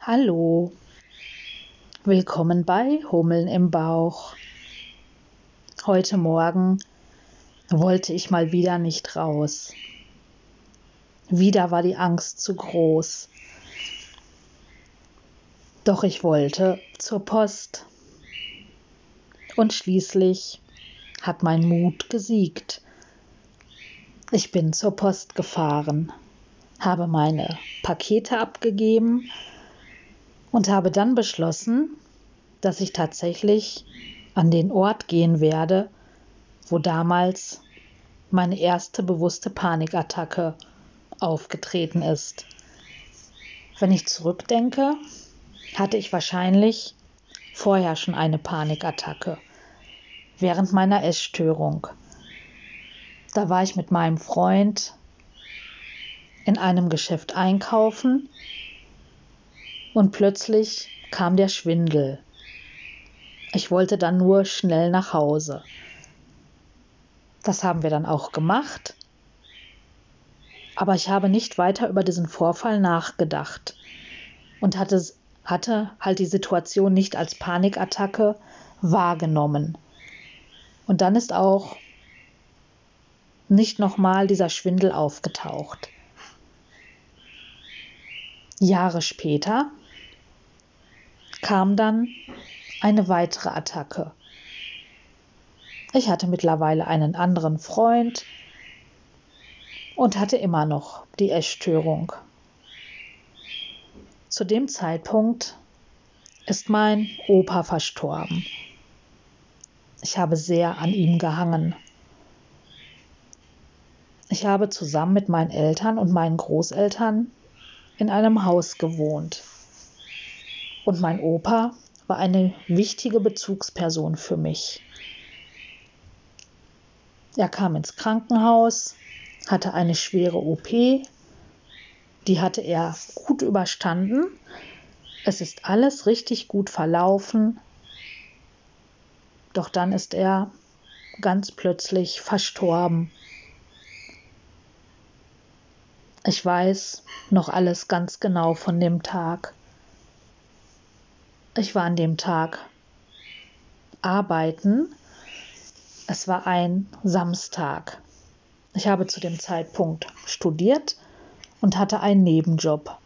Hallo, willkommen bei Hummeln im Bauch. Heute Morgen wollte ich mal wieder nicht raus. Wieder war die Angst zu groß. Doch ich wollte zur Post. Und schließlich hat mein Mut gesiegt. Ich bin zur Post gefahren, habe meine Pakete abgegeben und habe dann beschlossen, dass ich tatsächlich an den Ort gehen werde, wo damals meine erste bewusste Panikattacke aufgetreten ist. Wenn ich zurückdenke, hatte ich wahrscheinlich vorher schon eine Panikattacke, während meiner Essstörung. Da war ich mit meinem Freund in einem Geschäft einkaufen und plötzlich kam der Schwindel. Ich wollte dann nur schnell nach Hause. Das haben wir dann auch gemacht, aber ich habe nicht weiter über diesen Vorfall nachgedacht und hatte halt die Situation nicht als Panikattacke wahrgenommen. Und dann ist auch nicht nochmal dieser Schwindel aufgetaucht. Jahre später kam dann eine weitere Attacke. Ich hatte mittlerweile einen anderen Freund und hatte immer noch die Essstörung. Zu dem Zeitpunkt ist mein Opa verstorben. Ich habe sehr an ihm gehangen. Ich habe zusammen mit meinen Eltern und meinen Großeltern in einem Haus gewohnt. Und mein Opa war eine wichtige Bezugsperson für mich. Er kam ins Krankenhaus, hatte eine schwere OP, die hatte er gut überstanden. Es ist alles richtig gut verlaufen, doch dann ist er ganz plötzlich verstorben. Ich weiß noch alles ganz genau von dem Tag. Ich war an dem Tag arbeiten. Es war ein Samstag. Ich habe zu dem Zeitpunkt studiert und hatte einen Nebenjob.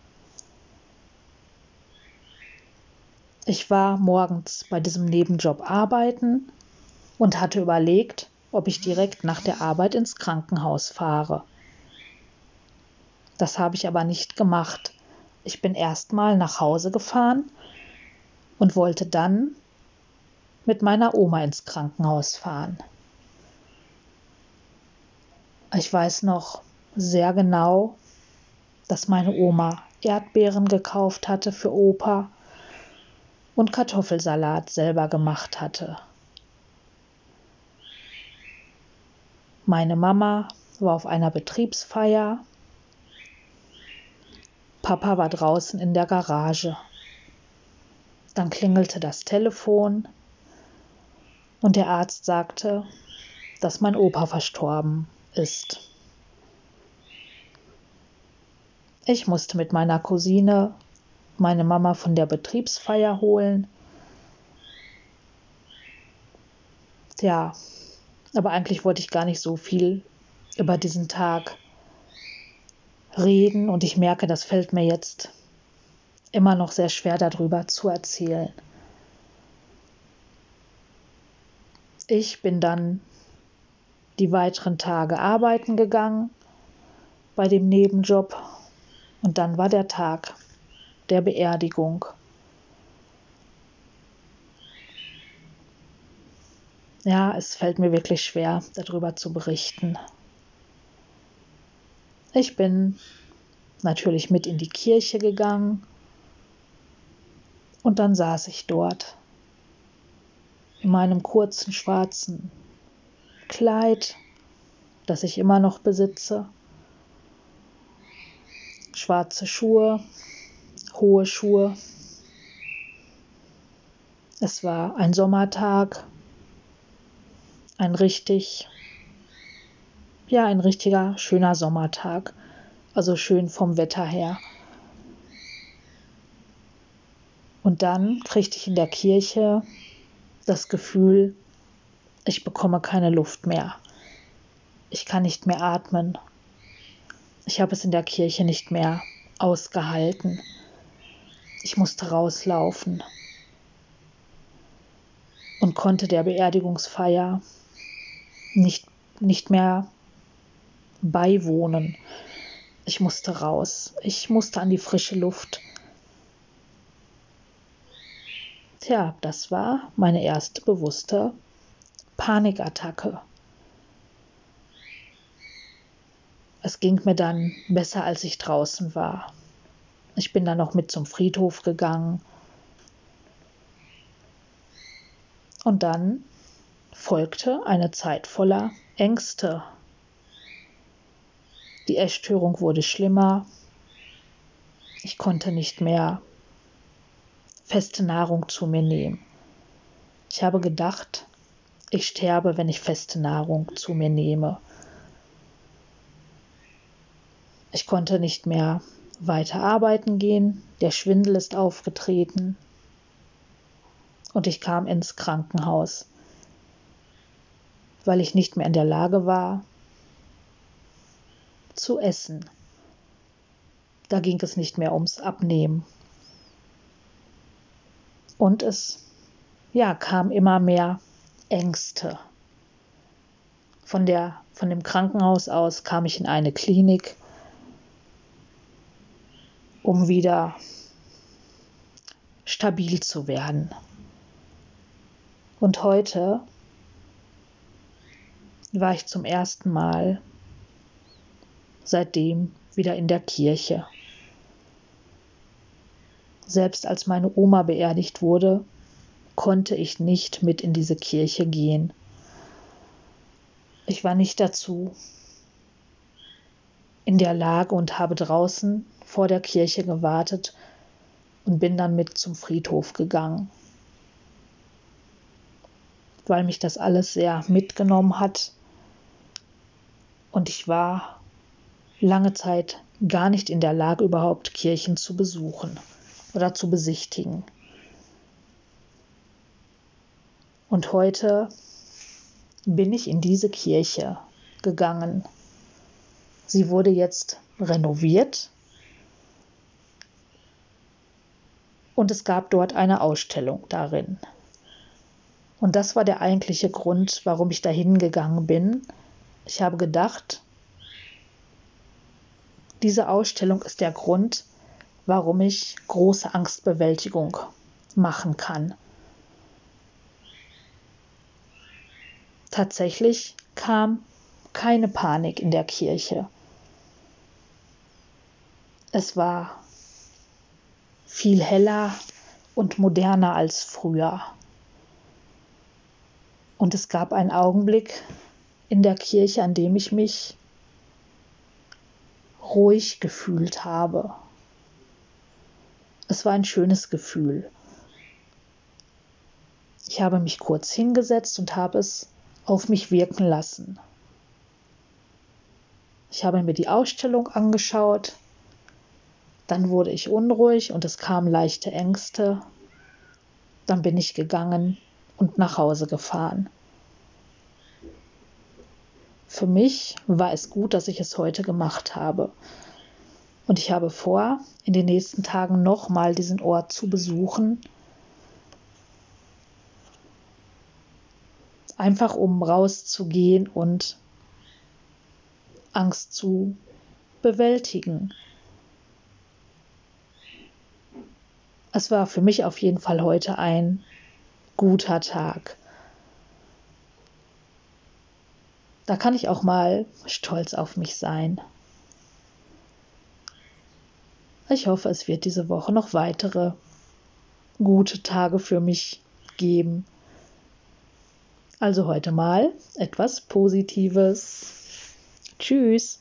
Ich war morgens bei diesem Nebenjob arbeiten und hatte überlegt, ob ich direkt nach der Arbeit ins Krankenhaus fahre. Das habe ich aber nicht gemacht. Ich bin erstmal nach Hause gefahren und wollte dann mit meiner Oma ins Krankenhaus fahren. Ich weiß noch sehr genau, dass meine Oma Erdbeeren gekauft hatte für Opa und Kartoffelsalat selber gemacht hatte. Meine Mama war auf einer Betriebsfeier. Papa war draußen in der Garage. Dann klingelte das Telefon und der Arzt sagte, dass mein Opa verstorben ist. Ich musste mit meiner Cousine meine Mama von der Betriebsfeier holen. Ja, aber eigentlich wollte ich gar nicht so viel über diesen Tag reden und ich merke, das fällt mir jetzt immer noch sehr schwer, darüber zu erzählen. Ich bin dann die weiteren Tage arbeiten gegangen bei dem Nebenjob und dann war der Tag der Beerdigung. Ja, es fällt mir wirklich schwer, darüber zu berichten. Ich bin natürlich mit in die Kirche gegangen und dann saß ich dort in meinem kurzen schwarzen Kleid, das ich immer noch besitze, schwarze Schuhe, hohe Schuhe. Es war ein Sommertag, ein richtiger schöner Sommertag, also schön vom Wetter her. Und dann kriegte ich in der Kirche das Gefühl, ich bekomme keine Luft mehr. Ich kann nicht mehr atmen. Ich habe es in der Kirche nicht mehr ausgehalten. Ich musste rauslaufen und konnte der Beerdigungsfeier nicht mehr beiwohnen. Ich musste raus. Ich musste an die frische Luft. Tja, das war meine erste bewusste Panikattacke. Es ging mir dann besser, als ich draußen war. Ich bin dann noch mit zum Friedhof gegangen. Und dann folgte eine Zeit voller Ängste. Die Essstörung wurde schlimmer. Ich konnte nicht mehr feste Nahrung zu mir nehmen. Ich habe gedacht, ich sterbe, wenn ich feste Nahrung zu mir nehme. Ich konnte nicht mehr weiter arbeiten gehen. Der Schwindel ist aufgetreten. Und ich kam ins Krankenhaus, weil ich nicht mehr in der Lage war, zu essen. Da ging es nicht mehr ums Abnehmen. Und es kam immer mehr Ängste. Von dem Krankenhaus aus kam ich in eine Klinik, um wieder stabil zu werden. Und heute war ich zum ersten Mal seitdem wieder in der Kirche. Selbst als meine Oma beerdigt wurde, konnte ich nicht mit in diese Kirche gehen. Ich war nicht dazu in der Lage und habe draußen vor der Kirche gewartet und bin dann mit zum Friedhof gegangen, weil mich das alles sehr mitgenommen hat und ich war lange Zeit gar nicht in der Lage, überhaupt Kirchen zu besuchen oder zu besichtigen. Und heute bin ich in diese Kirche gegangen. Sie wurde jetzt renoviert und es gab dort eine Ausstellung darin. Und das war der eigentliche Grund, warum ich dahin gegangen bin. Ich habe gedacht, diese Ausstellung ist der Grund, warum ich große Angstbewältigung machen kann. Tatsächlich kam keine Panik in der Kirche. Es war viel heller und moderner als früher. Und es gab einen Augenblick in der Kirche, an dem ich mich ruhig gefühlt habe. Es war ein schönes Gefühl. Ich habe mich kurz hingesetzt und habe es auf mich wirken lassen. Ich habe mir die Ausstellung angeschaut, dann wurde ich unruhig und es kamen leichte Ängste. Dann bin ich gegangen und nach Hause gefahren. Für mich war es gut, dass ich es heute gemacht habe. Und ich habe vor, in den nächsten Tagen nochmal diesen Ort zu besuchen, einfach um rauszugehen und Angst zu bewältigen. Es war für mich auf jeden Fall heute ein guter Tag. Da kann ich auch mal stolz auf mich sein. Ich hoffe, es wird diese Woche noch weitere gute Tage für mich geben. Also heute mal etwas Positives. Tschüss.